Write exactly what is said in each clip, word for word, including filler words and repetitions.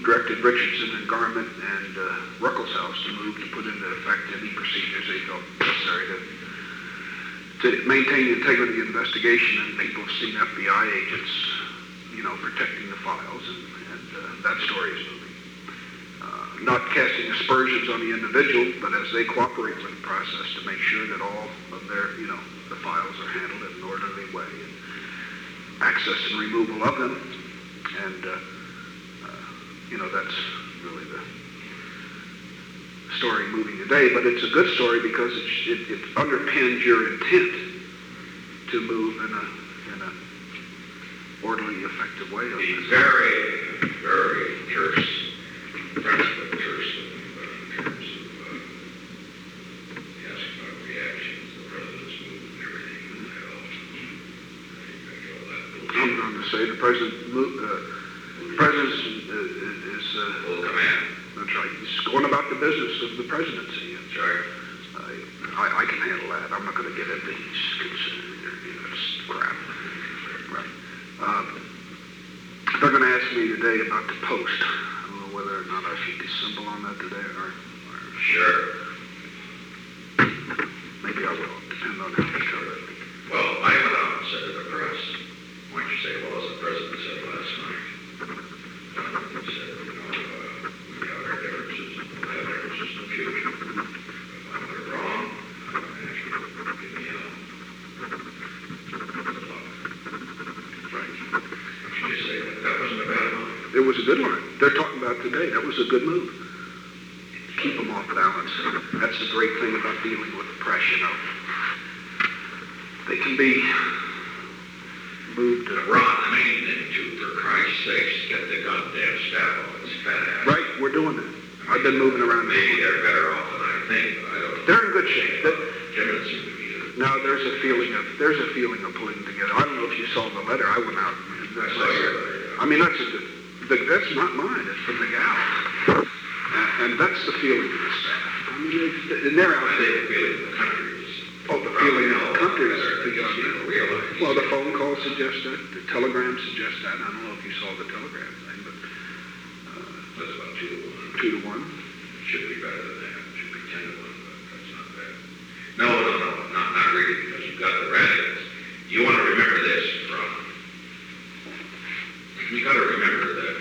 directed Richardson and Garment and uh, Ruckelshaus to move to put into effect any procedures they felt necessary to, to maintain the integrity of the investigation. And people have seen F B I agents, you know, protecting the files, and, and uh, that story is moving. Uh, not casting aspersions on the individual, but as they cooperate with the process to make sure that all of their, you know, the files are handled in an orderly way, and access and removal of them, and uh, uh, you know, that's really the story moving today. But it's a good story because it, it, it underpins your intent to move in a in a orderly, effective way. On this. Very, very terse, principle terse in terms of uh, yes, about reactions, the president's move and everything. And I'm going to say the president, uh, the president uh, is uh, full command. That's right. He's going about the business of the presidency. That's right. I, I, I can handle that. I'm not going to get into these you know, crap. Right. Um, they're going to ask me today about the post. I don't know whether or not I should dissemble on that today, or, or sure. Maybe I will. Depend on how you cover it. Well, I went out and said to the press, why don't you say, well, as the president said last night, he said, you know, uh, we have our differences, and we'll have differences in the future. If I'm wrong, I'm going to ask you to give me a good luck. Right. Did you say that? That wasn't a bad line. It was a good line. They're talking about today. That was a good move. Keep them off balance. That's the great thing about dealing with the press, you know. They can be moved to... Ron, the main thing, too, for Christ's sakes, get the goddamn staff off its fat ass. Right, we're doing that. I've been moving around. Maybe they're better off than I think, but I don't know. They're in good shape. That, Timmons seem to be... now, there's a feeling of there's a feeling of pulling together. I don't know if you saw the letter. I went out. And I saw your letter, yeah. I mean, that's a, the, that's not mine. It's from the gal. And, and that's the feeling of the staff. I mean, they, and they're out I think there. the feeling of the country is... Oh, the feeling of the country is... realize. Well, the phone call suggests that. The telegram suggests that. I don't know if you saw the telegram thing, but... Uh, that's about two to one. Two to one. It should be better than that. It should be ten to one, but that's not bad. No, no, no, not, not really, because you've got the radicals. You want to remember this, Ron. You got to remember that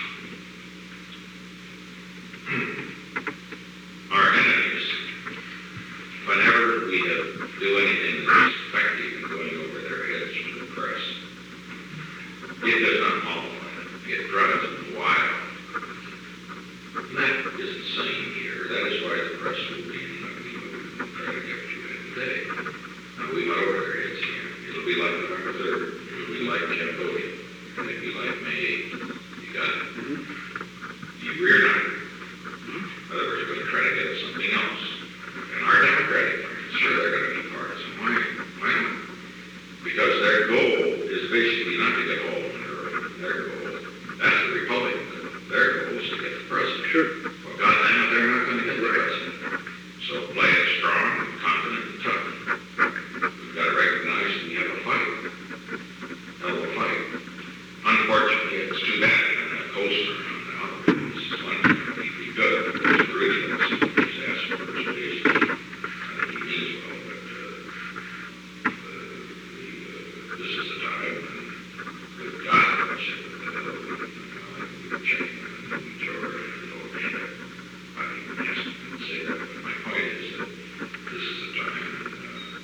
our enemies, whenever we do anything that's effective in going over their heads with the press, it does not mollify them. It drives them wild. And that isn't sane here. That is why the press will be in ugly mood and try to get you in today. Now, we went over their heads here. It'll be like November third. It'll be like Cambodia. It'll be like May eighth. You got it? Mm-hmm. You rear not. Mm-hmm. In other words, you're going to try to get us something else. And our Democratic friends, sure, they're going to be partisan. Why? Why not? Because their goal is basically not to get hold of their goal. That's the Republican. Their goal is to get the president. Sure. Well, goddamn it, they're not going to get the president. So play it strong, confident, and tough. We've got to recognize we have a fight. Hell of a fight. Unfortunately, it's too bad in that coaster on the other. This is one thing that he'd be good. It's really good. He's asked for his days. I think he means well, but uh, uh, the, uh, this is the time when we've got to watch it. We've checked and we George and overstep. I didn't just say that, but my point is that this is the time when uh,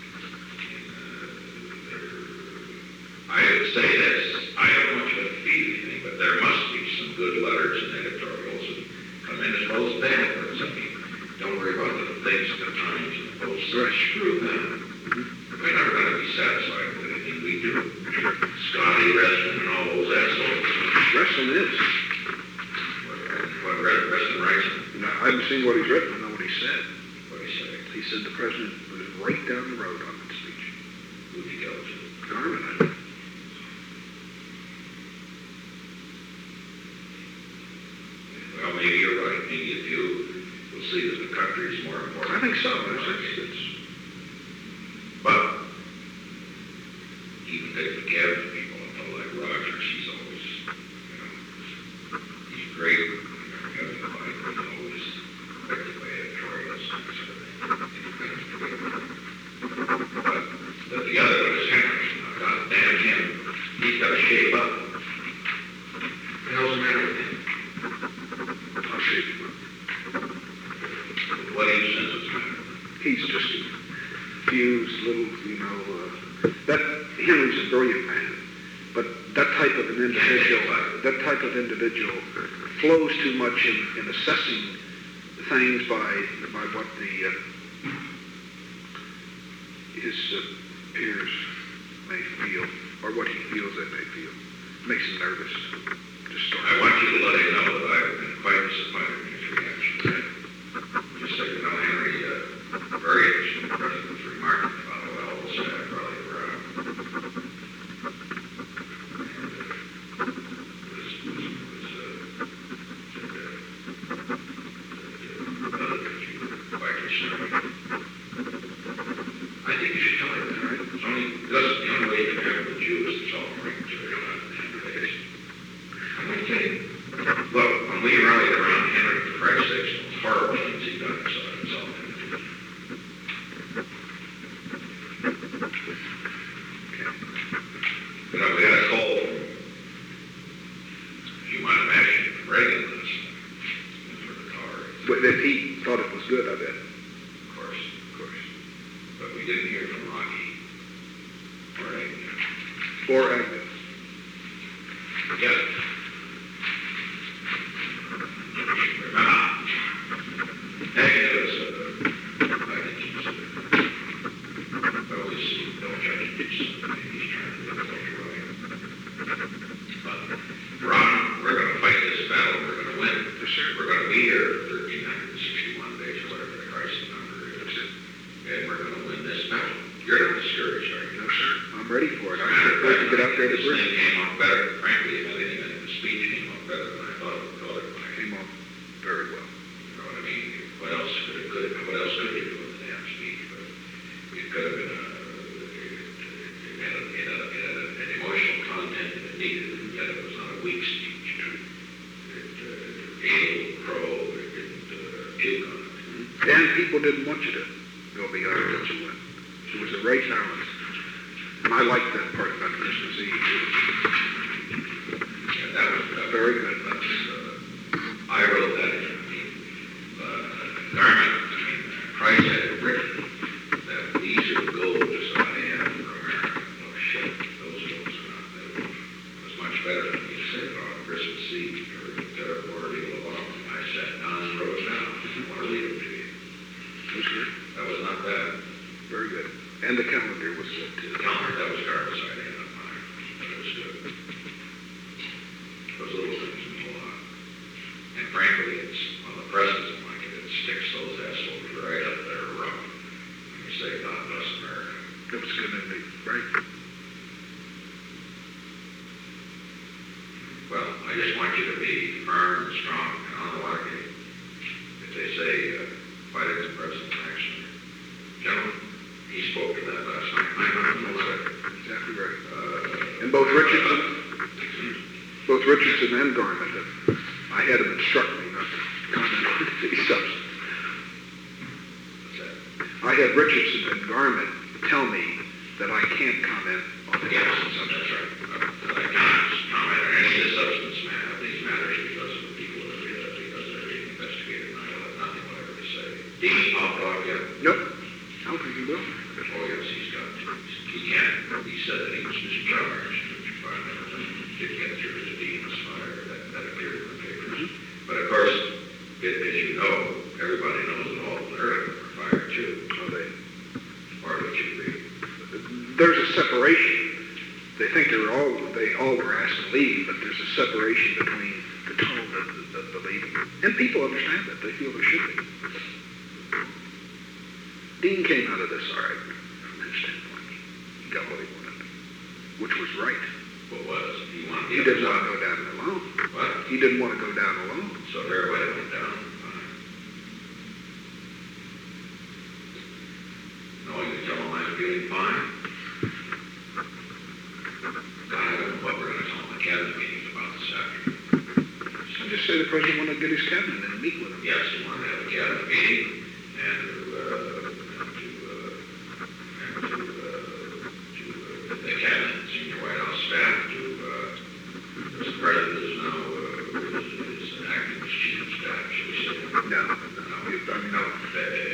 uh, I would say this. I don't want you to feed anything, but there must be some good letters and editorials and come in as well as bad ones. I mean, don't worry about the things, the times, and the posts. Right. Screw them. Mm-hmm. We're never going to be satisfied with anything we do. Sure. Scotty, wrestling, and all those assholes. Wrestling is. What, what wrestling writes? No, I haven't seen what he's written. I know what he said. What did he say? He said the president was right down the road on that speech. Who did he go to? Garment, I know. Well, maybe you're right. Maybe if you will see that the country is more important. I think so. It's, it's, it's, but even take the cabinet people, a fellow like Rogers, he's always, you know, he's great. appreciate it. What do you sense is matter? He's just a confused little, you know, uh, that Henry's a brilliant man, but that type of an individual, that type of individual flows too much in, in assessing things by by what the uh, his uh, peers may feel, or what he feels they may feel. Makes him nervous to start. I want you to let him know that I've been quite disappointed in his reaction. Just so you know, Henry, uh, very interesting. He was remarking about how well the staff rallied around. And, uh, was, was, was, uh, uh, other things you were quite disturbing. I think you should tell him that, right? It's only, that's the only way you can have with Jews is all rings or not. I'm going to tell you, look, when we rallied around Henry, for Christ's sake, the most horrible things he done himself. himself. You know, we had a call from, as you might imagine, from Reagan last night for the car. But then he thought it was good, I bet. Of course, of course. But we didn't hear from Rocky or Agnew. Or Agnew. Yeah. President is now uh, is, is acting as chief of staff. No, no, I mean, no. That,